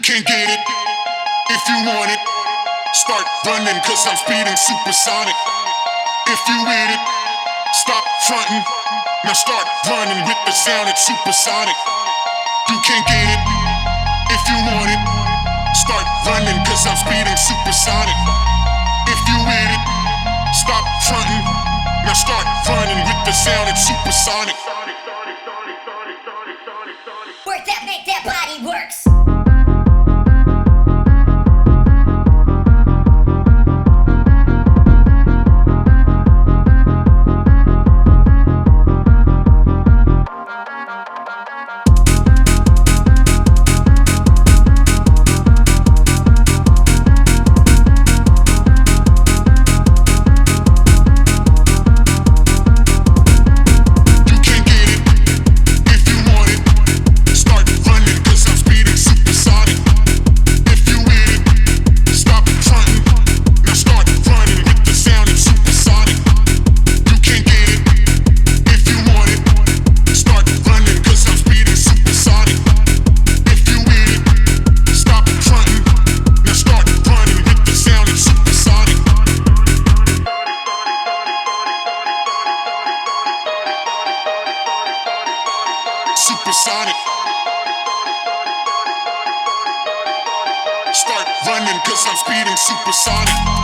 can't get it. If you want it, start running, cause I'm speeding supersonic. If you with it, stop fronting. Now start running with the sound, it's supersonic. You can't get it. If you want it, start running, cause I'm speeding supersonic. If you with it, stop fronting. Now start running with the sound, it's supersonic. Work that, make that body works. Supersonic. Start running, cause I'm speeding supersonic.